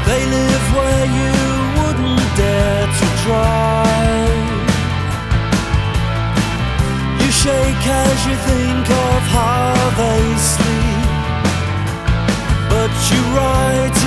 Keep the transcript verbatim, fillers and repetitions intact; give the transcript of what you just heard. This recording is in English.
They live where you wouldn't dare to drive. You shake as you think of how they sleep, but you write